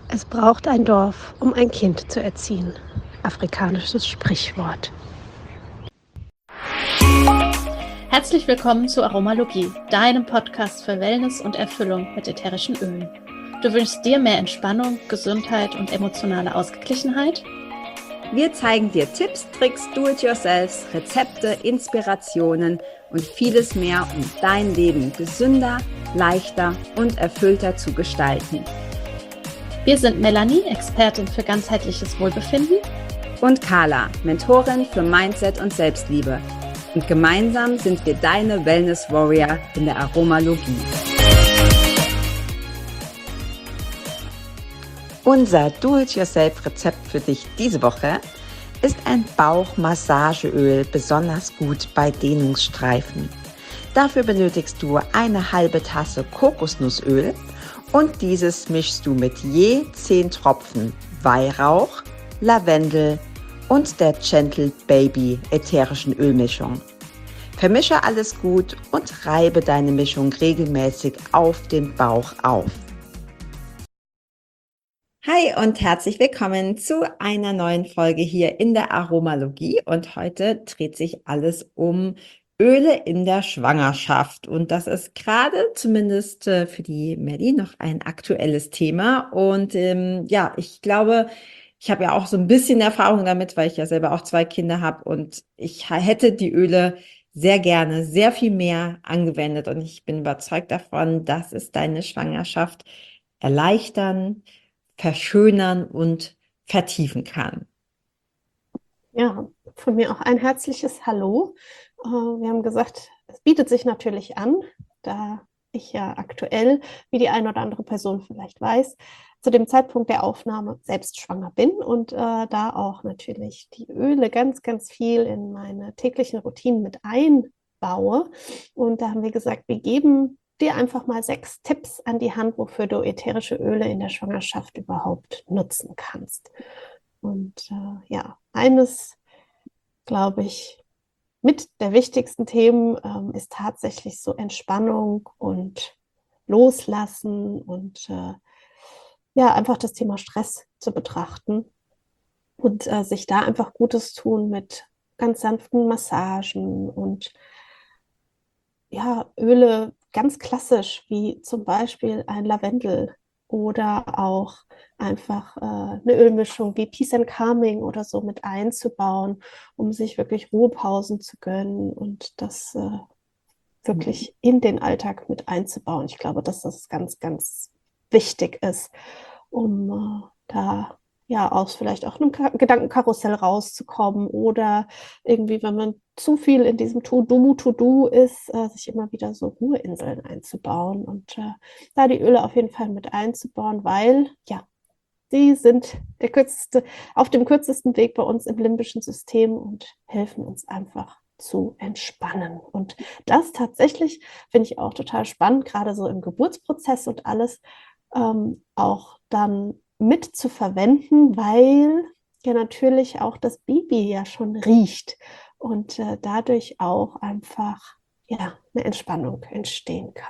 Es braucht ein Dorf, um ein Kind zu erziehen. Afrikanisches Sprichwort. Herzlich willkommen zu Aromalogie, deinem Podcast für Wellness und Erfüllung mit ätherischen Ölen. Du wünschst dir mehr Entspannung, Gesundheit und emotionale Ausgeglichenheit? Wir zeigen dir Tipps, Tricks, Do-it-yourselfs, Rezepte, Inspirationen und vieles mehr, um dein Leben gesünder, leichter und erfüllter zu gestalten. Wir sind Melanie, Expertin für ganzheitliches Wohlbefinden, und Carla, Mentorin für Mindset und Selbstliebe. Und gemeinsam sind wir deine Wellness Warrior in der Aromalogie. Unser Do-it-yourself-Rezept für dich diese Woche ist ein Bauchmassageöl, besonders gut bei Dehnungsstreifen. Dafür benötigst du eine halbe Tasse Kokosnussöl und dieses mischst du mit je 10 Tropfen Weihrauch, Lavendel und der Gentle Baby ätherischen Ölmischung. Vermische alles gut und reibe deine Mischung regelmäßig auf den Bauch auf. Hi und herzlich willkommen zu einer neuen Folge hier in der Aromalogie. Und heute dreht sich alles um Öle in der Schwangerschaft. Und das ist gerade zumindest für die Melli noch ein aktuelles Thema. Und ich glaube, ich habe ja auch so ein bisschen Erfahrung damit, weil ich ja selber auch 2 Kinder habe. Und ich hätte die Öle sehr gerne, sehr viel mehr angewendet. Und ich bin überzeugt davon, dass es deine Schwangerschaft erleichtern, verschönern und vertiefen kann. Ja, von mir auch ein herzliches Hallo. Wir haben gesagt, es bietet sich natürlich an, da ich ja aktuell, wie die eine oder andere Person vielleicht weiß, zu dem Zeitpunkt der Aufnahme selbst schwanger bin und da auch natürlich die Öle ganz, ganz viel in meine täglichen Routinen mit einbaue. Und da haben wir gesagt, wir geben dir einfach mal 6 Tipps an die Hand, wofür du ätherische Öle in der Schwangerschaft überhaupt nutzen kannst. Und eines, glaube ich, mit der wichtigsten Themen ist tatsächlich so Entspannung und Loslassen und einfach das Thema Stress zu betrachten und sich da einfach Gutes tun mit ganz sanften Massagen und ja, Öle ganz klassisch, wie zum Beispiel ein Lavendel oder auch einfach eine Ölmischung wie Peace and Calming oder so mit einzubauen, um sich wirklich Ruhepausen zu gönnen und das wirklich in den Alltag mit einzubauen. Ich glaube, dass das ganz, ganz wichtig ist, um da ja aus vielleicht auch einem Gedankenkarussell rauszukommen oder irgendwie, wenn man zu viel in diesem To-Do ist, sich immer wieder so Ruheinseln einzubauen und da die Öle auf jeden Fall mit einzubauen, weil ja, die sind auf dem kürzesten Weg bei uns im limbischen System und helfen uns einfach zu entspannen. Und das tatsächlich finde ich auch total spannend, gerade so im Geburtsprozess und alles auch dann mit zu verwenden, weil ja natürlich auch das Baby ja schon riecht und dadurch auch einfach ja, eine Entspannung entstehen kann.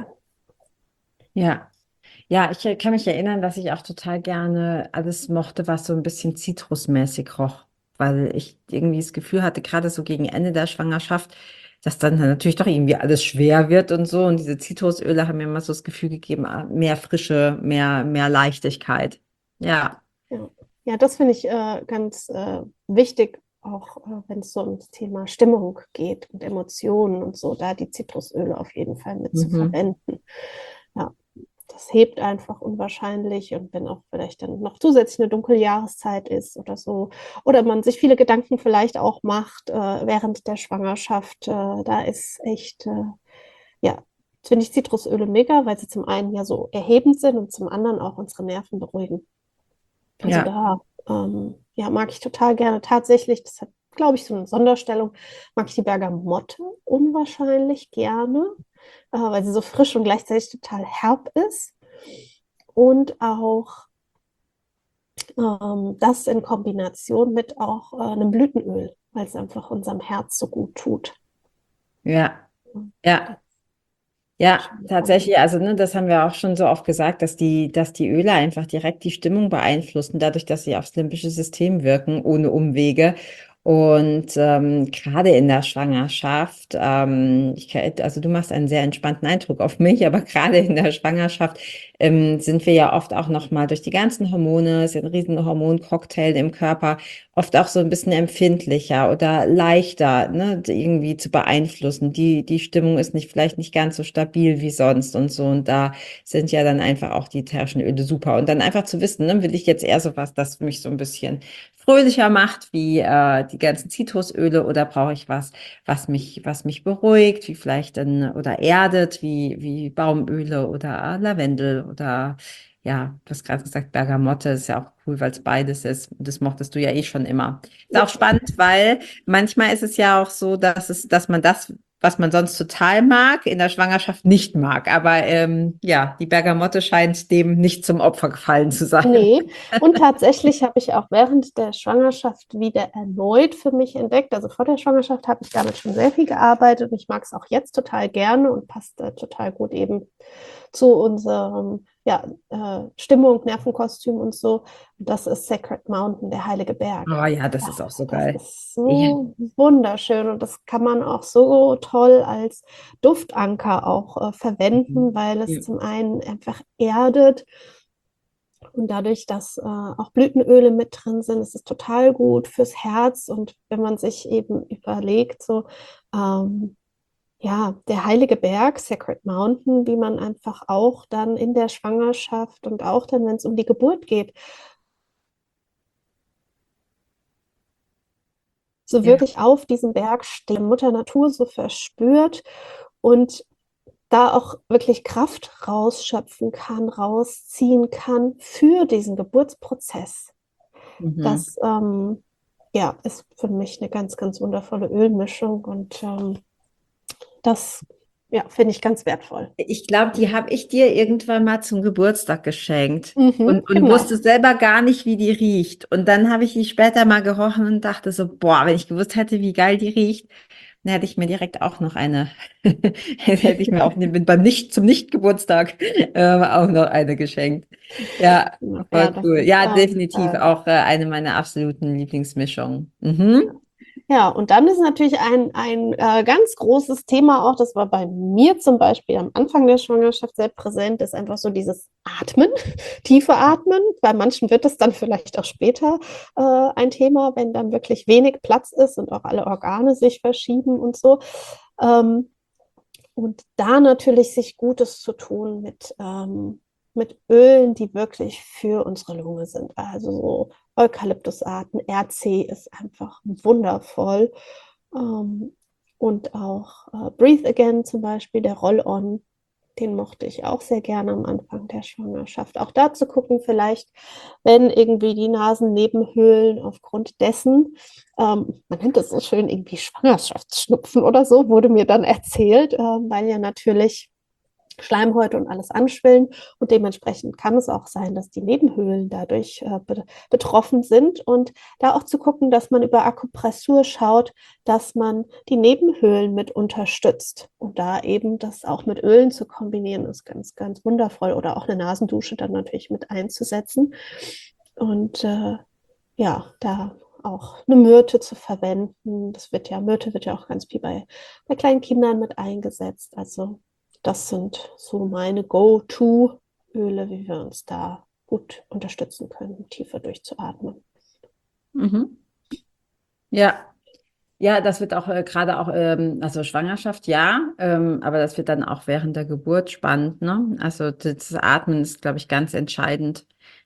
Ja, ja, ich kann mich erinnern, dass ich auch total gerne alles mochte, was so ein bisschen zitrusmäßig roch, weil ich irgendwie das Gefühl hatte, gerade so gegen Ende der Schwangerschaft, dass dann natürlich doch irgendwie alles schwer wird und so. Und diese Zitrusöle haben mir immer so das Gefühl gegeben, mehr Frische, mehr Leichtigkeit. Ja. Ja, ja, das finde ich ganz wichtig, auch wenn es so ums Thema Stimmung geht und Emotionen und so, da die Zitrusöle auf jeden Fall mit zu Mhm. verwenden. Ja, das hebt einfach unwahrscheinlich und wenn auch vielleicht dann noch zusätzlich eine dunkle Jahreszeit ist oder so, oder man sich viele Gedanken vielleicht auch macht während der Schwangerschaft, da ist echt, ja, finde ich Zitrusöle mega, weil sie zum einen ja so erhebend sind und zum anderen auch unsere Nerven beruhigen. Also Ja, da ja, mag ich total gerne. Tatsächlich, das hat, glaube ich, so eine Sonderstellung, mag ich die Bergamotte unwahrscheinlich gerne, weil sie so frisch und gleichzeitig total herb ist. Und auch das in Kombination mit auch einem Blütenöl, weil es einfach unserem Herz so gut tut. ja, ja. Ja, tatsächlich, also ne, das haben wir auch schon so oft gesagt, dass die Öle einfach direkt die Stimmung beeinflussen, dadurch, dass sie aufs limbische System wirken, ohne Umwege. Und gerade in der Schwangerschaft, also du machst einen sehr entspannten Eindruck auf mich, aber gerade in der Schwangerschaft sind wir ja oft auch nochmal durch die ganzen Hormone, es ist ein riesen Hormoncocktail im Körper, oft auch so ein bisschen empfindlicher oder leichter, ne, irgendwie zu beeinflussen. Die Stimmung ist vielleicht nicht ganz so stabil wie sonst und so. Und da sind ja dann einfach auch die ätherischen Öle super. Und dann einfach zu wissen, ne, will ich jetzt eher so was, das mich so ein bisschen fröhlicher macht, wie die ganzen Zitrusöle, oder brauche ich was, was mich beruhigt, wie vielleicht oder erdet, wie Baumöle oder Lavendel oder ja, du hast gerade gesagt, Bergamotte ist ja auch cool, weil es beides ist. Und das mochtest du ja eh schon immer. Ist auch spannend, weil manchmal ist es ja auch so, dass man das, was man sonst total mag, in der Schwangerschaft nicht mag. Aber ja, die Bergamotte scheint dem nicht zum Opfer gefallen zu sein. Nee, und tatsächlich habe ich auch während der Schwangerschaft wieder erneut für mich entdeckt. Also vor der Schwangerschaft habe ich damit schon sehr viel gearbeitet und ich mag es auch jetzt total gerne und passt total gut eben zu unserem Stimmung, Nervenkostüm und so. Und das ist Sacred Mountain, der Heilige Berg. Oh ja, das Ja, ist auch so das geil. ist Ja. so wunderschön und das kann man auch so toll als Duftanker auch verwenden, weil es Ja. zum einen einfach erdet und dadurch, dass auch Blütenöle mit drin sind, ist es total gut fürs Herz. Und wenn man sich eben überlegt, so ähm, ja, der Heilige Berg, Sacred Mountain, wie man einfach auch dann in der Schwangerschaft und auch dann, wenn es um die Geburt geht, so Ja. wirklich auf diesem Berg steht, Mutter Natur so verspürt und da auch wirklich Kraft rausschöpfen kann, rausziehen kann für diesen Geburtsprozess. Mhm. Das ja, ist für mich eine ganz, ganz wundervolle Ölmischung und das ja, finde ich ganz wertvoll. Ich glaube, die habe ich dir irgendwann mal zum Geburtstag geschenkt Mhm, und genau. wusste selber gar nicht, wie die riecht. Und dann habe ich die später mal gerochen und dachte so, boah, wenn ich gewusst hätte, wie geil die riecht, dann hätte ich mir direkt auch noch eine, hätte ich mir auch zum Nicht-Geburtstag auch noch eine geschenkt. Ja, Ja, voll das cool. ist Ja, definitiv auch eine meiner absoluten Lieblingsmischungen. Mhm. ja, und dann ist natürlich ein ganz großes Thema auch, das war bei mir zum Beispiel am Anfang der Schwangerschaft sehr präsent, ist einfach so dieses Atmen, tiefe Atmen. Bei manchen wird es dann vielleicht auch später ein Thema, wenn dann wirklich wenig Platz ist und auch alle Organe sich verschieben und so. Ähm, und da natürlich sich Gutes zu tun mit Ölen, die wirklich für unsere Lunge sind. Also so Eukalyptusarten, RC ist einfach wundervoll. Ähm, und auch Breathe Again zum Beispiel, der Roll-On, den mochte ich auch sehr gerne am Anfang der Schwangerschaft. Auch da zu gucken, vielleicht, wenn irgendwie die Nasennebenhöhlen aufgrund dessen, man nennt es so schön irgendwie Schwangerschaftsschnupfen oder so, wurde mir dann erzählt, weil ja natürlich Schleimhäute und alles anschwillen und dementsprechend kann es auch sein, dass die Nebenhöhlen dadurch betroffen sind und da auch zu gucken, dass man über Akupressur schaut, dass man die Nebenhöhlen mit unterstützt und da eben das auch mit Ölen zu kombinieren, ist ganz, ganz wundervoll oder auch eine Nasendusche dann natürlich mit einzusetzen und ja, da auch eine Myrte zu verwenden. Myrte wird ja auch ganz viel bei kleinen Kindern mit eingesetzt. Also das sind so meine Go-To-Öle, wie wir uns da gut unterstützen können, tiefer durchzuatmen. Mhm. Ja. Ja, das wird auch gerade auch, also Schwangerschaft, ja, aber das wird dann auch während der Geburt spannend, ne? Also das Atmen ist, glaube ich, ganz entscheidend,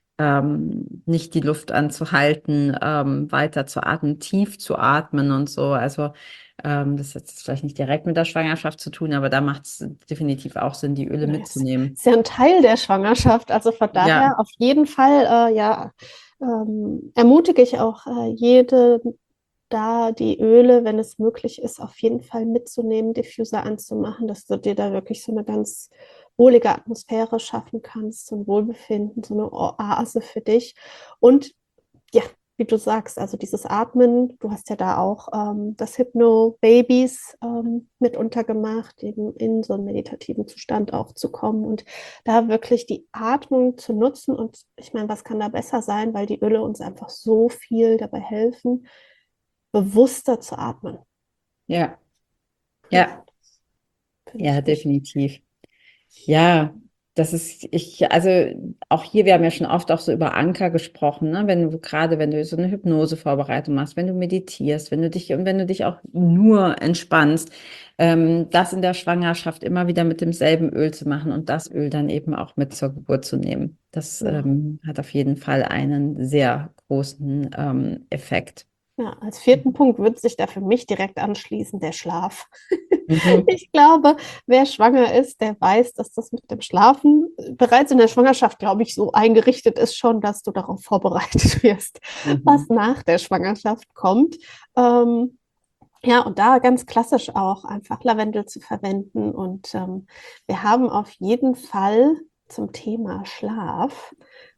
nicht die Luft anzuhalten, weiter zu atmen, tief zu atmen und so. Also das hat jetzt vielleicht nicht direkt mit der Schwangerschaft zu tun, aber da macht es definitiv auch Sinn, die Öle Nice. mitzunehmen. Ist ja ein Teil der Schwangerschaft, also von Ja, daher auf jeden Fall, ermutige ich auch jede da die Öle, wenn es möglich ist, auf jeden Fall mitzunehmen, Diffuser anzumachen, dass du dir da wirklich so eine ganz wohlige Atmosphäre schaffen kannst, so ein Wohlbefinden, so eine Oase für dich. Und ja, wie du sagst, also dieses Atmen, du hast ja da auch das Hypno-Babies mit untergemacht, eben in so einen meditativen Zustand auch zu kommen und da wirklich die Atmung zu nutzen. Und ich meine, was kann da besser sein, weil die Öle uns einfach so viel dabei helfen, bewusster zu atmen. Ja, Ja, ja, finde ja, ich wichtig. definitiv. Ja, also auch hier, wir haben ja schon oft auch so über Anker gesprochen, ne? Wenn du so eine Hypnose-Vorbereitung machst, wenn du meditierst, wenn du dich auch nur entspannst, das in der Schwangerschaft immer wieder mit demselben Öl zu machen und das Öl dann eben auch mit zur Geburt zu nehmen. Das Ja. hat auf jeden Fall einen sehr großen Effekt. Ja, als vierten Punkt würde sich da für mich direkt anschließen, der Schlaf. Mhm. Ich glaube, wer schwanger ist, der weiß, dass das mit dem Schlafen bereits in der Schwangerschaft, glaube ich, so eingerichtet ist schon, dass du darauf vorbereitet wirst, was Mhm. nach der Schwangerschaft kommt. Ähm, ja, und da ganz klassisch auch einfach Lavendel zu verwenden. Und wir haben auf jeden Fall zum Thema Schlaf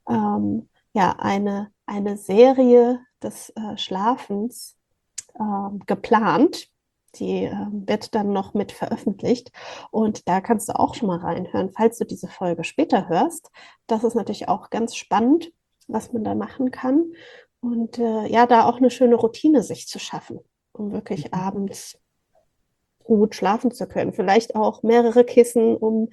ja eine Serie des Schlafens geplant. Die wird dann noch mit veröffentlicht. Und da kannst du auch schon mal reinhören, falls du diese Folge später hörst. Das ist natürlich auch ganz spannend, was man da machen kann. Und ja, da auch eine schöne Routine sich zu schaffen, um wirklich abends gut schlafen zu können. Vielleicht auch mehrere Kissen, um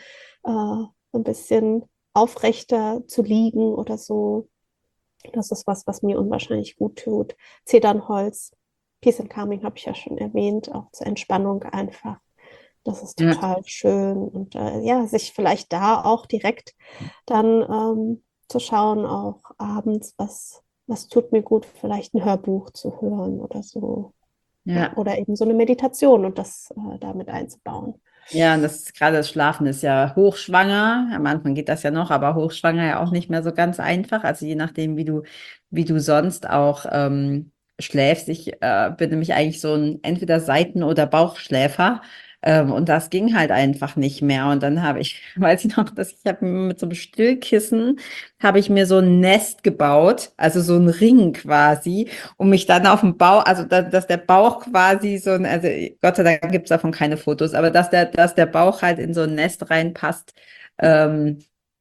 ein bisschen aufrechter zu liegen oder so. Das ist was, was mir unwahrscheinlich gut tut. Zedernholz, Peace and Calming habe ich ja schon erwähnt, auch zur Entspannung einfach. Das ist Ja. total schön. Und ja, sich vielleicht da auch direkt dann zu schauen, auch abends, was tut mir gut, vielleicht ein Hörbuch zu hören oder so. Ja, Ja. oder eben so eine Meditation und das damit einzubauen. Ja, und gerade das Schlafen ist ja hochschwanger. Am Anfang geht das ja noch, aber hochschwanger ja auch nicht mehr so ganz einfach. Also je nachdem, wie du sonst auch schläfst. Ich bin nämlich eigentlich so ein entweder Seiten- oder Bauchschläfer. Und das ging halt einfach nicht mehr. Und dann weiß ich noch, dass ich habe mit so einem Stillkissen, habe ich mir so ein Nest gebaut, also so ein Ring quasi und mich dann auf dem Bauch, also dass der Bauch quasi also Gott sei Dank gibt es davon keine Fotos, aber dass der Bauch halt in so ein Nest reinpasst, ähm,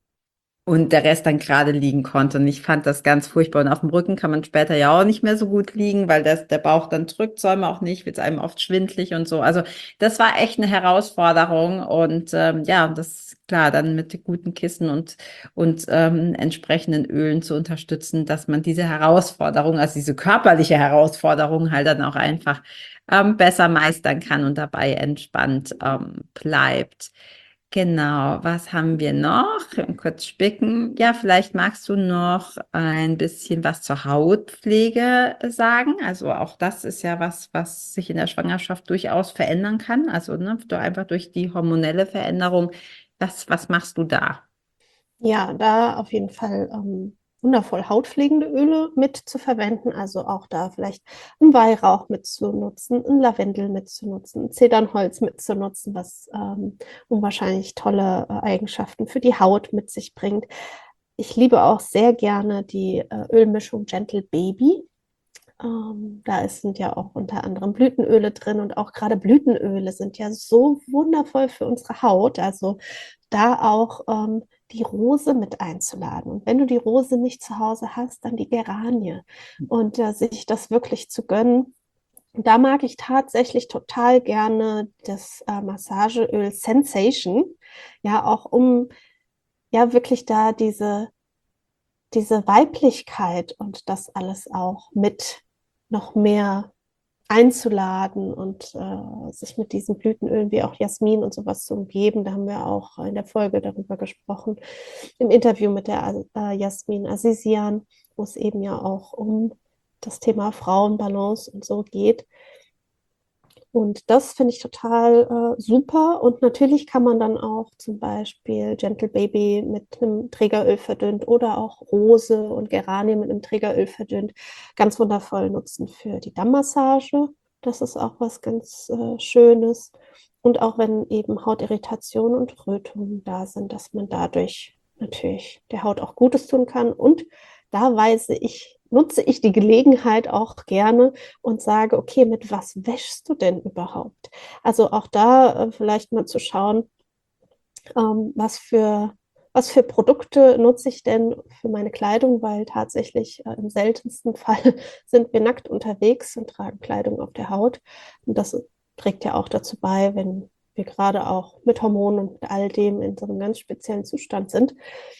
und der Rest dann gerade liegen konnte. Und ich fand das ganz furchtbar. Und auf dem Rücken kann man später ja auch nicht mehr so gut liegen, weil der Bauch dann drückt, soll man auch nicht, wird einem oft schwindlig und so. Also das war echt eine Herausforderung. Und ja, das ist klar, dann mit guten Kissen und entsprechenden Ölen zu unterstützen, dass man diese Herausforderung, also diese körperliche Herausforderung halt dann auch einfach besser meistern kann und dabei entspannt bleibt. Genau, was haben wir noch? Kurz spicken. Ja, vielleicht magst du noch ein bisschen was zur Hautpflege sagen. Also auch das ist ja was sich in der Schwangerschaft durchaus verändern kann. Also ne, einfach durch die hormonelle Veränderung. Was machst du da? Ja, da auf jeden Fall wundervoll hautpflegende Öle mit zu verwenden. Also auch da vielleicht einen Weihrauch mitzunutzen, ein Lavendel mitzunutzen, ein Zedernholz mitzunutzen, was unwahrscheinlich tolle Eigenschaften für die Haut mit sich bringt. Ich liebe auch sehr gerne die Ölmischung Gentle Baby. Sind ja auch unter anderem Blütenöle drin und auch gerade Blütenöle sind ja so wundervoll für unsere Haut. Also da auch die Rose mit einzuladen. Und wenn du die Rose nicht zu Hause hast, dann die Geranie. Und sich das wirklich zu gönnen. Da mag ich tatsächlich total gerne das Massageöl Sensation. Ja, auch um ja wirklich da diese Weiblichkeit und das alles auch mit noch mehr einzuladen und sich mit diesen Blütenölen wie auch Jasmin und sowas zu umgeben. Da haben wir auch in der Folge darüber gesprochen, im Interview mit der Jasmin Azizian, wo es eben ja auch um das Thema Frauenbalance und so geht. Und das finde ich total super. Und natürlich kann man dann auch zum Beispiel Gentle Baby mit einem Trägeröl verdünnt oder auch Rose und Geranie mit einem Trägeröl verdünnt ganz wundervoll nutzen für die Dammmassage. Das ist auch was ganz Schönes. Und auch wenn eben Hautirritationen und Rötungen da sind, dass man dadurch natürlich der Haut auch Gutes tun kann. Und da weise ich nutze ich die Gelegenheit auch gerne und sage, okay, mit was wäschst du denn überhaupt? Also auch da vielleicht mal zu schauen, was für Produkte nutze ich denn für meine Kleidung, weil tatsächlich im seltensten Fall sind wir nackt unterwegs und tragen Kleidung auf der Haut. Und das trägt ja auch dazu bei, wenn wir gerade auch mit Hormonen und mit all dem in so einem ganz speziellen Zustand sind,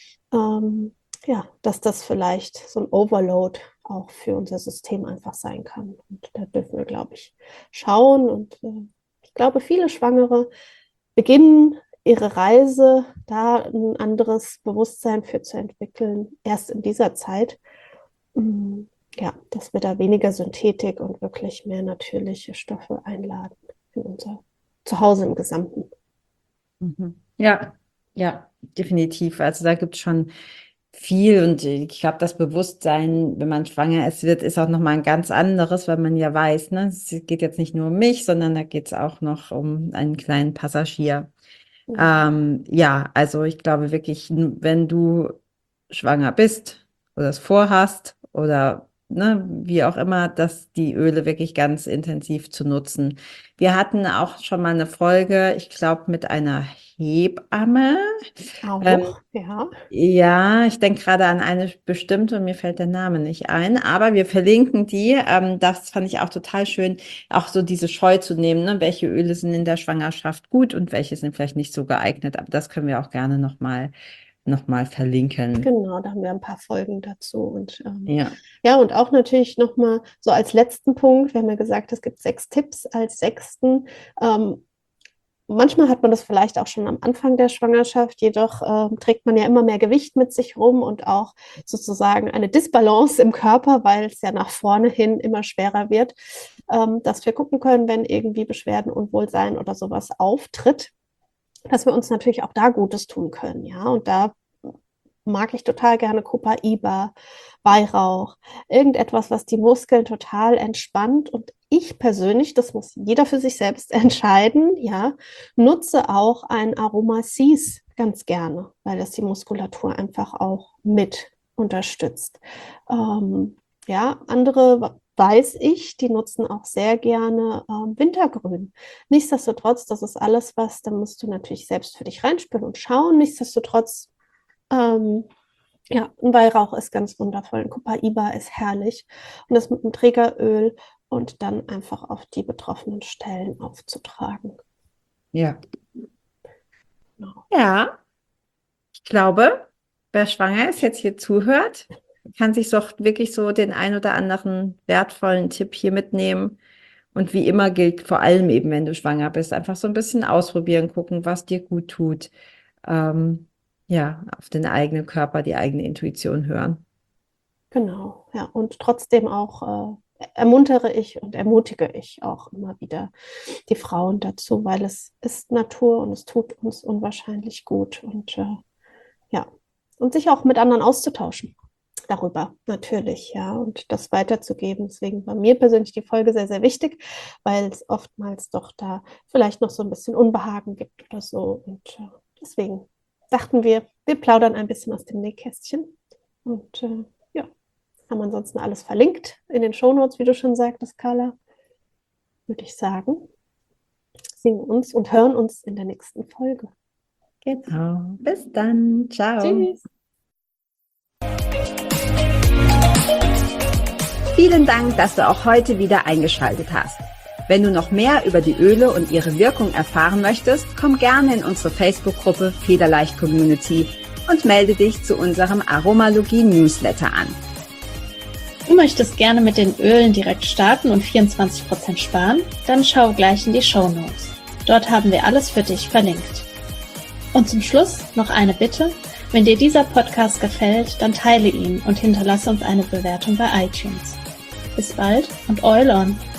dass das vielleicht so ein Overload auch für unser System einfach sein kann. Und da dürfen wir, glaube ich, schauen. Und ich glaube, viele Schwangere beginnen ihre Reise, da ein anderes Bewusstsein für zu entwickeln, erst in dieser Zeit. Dass wir da weniger Synthetik und wirklich mehr natürliche Stoffe einladen in unser Zuhause im Gesamten. Ja, definitiv. Also da gibt es schon viel und ich glaube, das Bewusstsein, wenn man schwanger ist, ist auch nochmal ein ganz anderes, weil man ja weiß, ne, es geht jetzt nicht nur um mich, sondern da geht es auch noch um einen kleinen Passagier. Also ich glaube wirklich, wenn du schwanger bist oder es vorhast oder wie auch immer, dass die Öle wirklich ganz intensiv zu nutzen. Wir hatten auch schon mal eine Folge, ich glaube, mit einer Hebamme. Ja. Ja, ich denke gerade an eine bestimmte und mir fällt der Name nicht ein, aber wir verlinken die. Das fand ich auch total schön, auch so diese Scheu zu nehmen, ne? Welche Öle sind in der Schwangerschaft gut und welche sind vielleicht nicht so geeignet. Aber das können wir auch gerne noch mal verlinken. Genau, da haben wir ein paar Folgen dazu. Und und auch natürlich nochmal so als letzten Punkt, wir haben ja gesagt, es gibt 6 Tipps als 6. Manchmal hat man das vielleicht auch schon am Anfang der Schwangerschaft, jedoch trägt man ja immer mehr Gewicht mit sich rum und auch sozusagen eine Disbalance im Körper, weil es ja nach vorne hin immer schwerer wird, dass wir gucken können, wenn irgendwie Beschwerden, Unwohlsein oder sowas auftritt, dass wir uns natürlich auch da Gutes tun können, ja, und da mag ich total gerne Copaiba, Weihrauch, irgendetwas, was die Muskeln total entspannt. Und ich persönlich, das muss jeder für sich selbst entscheiden, nutze auch ein Aroma-Cis ganz gerne, weil das die Muskulatur einfach auch mit unterstützt. Andere weiß ich, die nutzen auch sehr gerne Wintergrün. Nichtsdestotrotz, das ist alles was, da musst du natürlich selbst für dich reinspüren und schauen. Nichtsdestotrotz, ein Weihrauch ist ganz wundervoll, ein Copaiba ist herrlich und das mit einem Trägeröl und dann einfach auf die betroffenen Stellen aufzutragen. Ja. Genau. Ja, ich glaube, wer schwanger ist, jetzt hier zuhört, kann sich doch wirklich so den ein oder anderen wertvollen Tipp hier mitnehmen. Und wie immer gilt vor allem eben, wenn du schwanger bist, einfach so ein bisschen ausprobieren, gucken, was dir gut tut. Auf den eigenen Körper, die eigene Intuition hören. Genau, ja. Und trotzdem auch ermuntere ich und ermutige ich auch immer wieder die Frauen dazu, weil es ist Natur und es tut uns unwahrscheinlich gut. Und und sich auch mit anderen auszutauschen darüber, natürlich, ja, und das weiterzugeben. Deswegen war mir persönlich die Folge sehr, sehr wichtig, weil es oftmals doch da vielleicht noch so ein bisschen Unbehagen gibt oder so. Und deswegen dachten wir plaudern ein bisschen aus dem Nähkästchen. Und haben ansonsten alles verlinkt in den Shownotes, wie du schon sagtest, Carla. Würde ich sagen, singen uns und hören uns in der nächsten Folge. Genau. Bis dann. Ciao. Tschüss. Vielen Dank, dass du auch heute wieder eingeschaltet hast. Wenn du noch mehr über die Öle und ihre Wirkung erfahren möchtest, komm gerne in unsere Facebook-Gruppe Federleicht Community und melde dich zu unserem Aromalogie-Newsletter an. Du möchtest gerne mit den Ölen direkt starten und 24% sparen? Dann schau gleich in die Shownotes. Dort haben wir alles für dich verlinkt. Und zum Schluss noch eine Bitte. Wenn dir dieser Podcast gefällt, dann teile ihn und hinterlasse uns eine Bewertung bei iTunes. Bis bald und Oil on!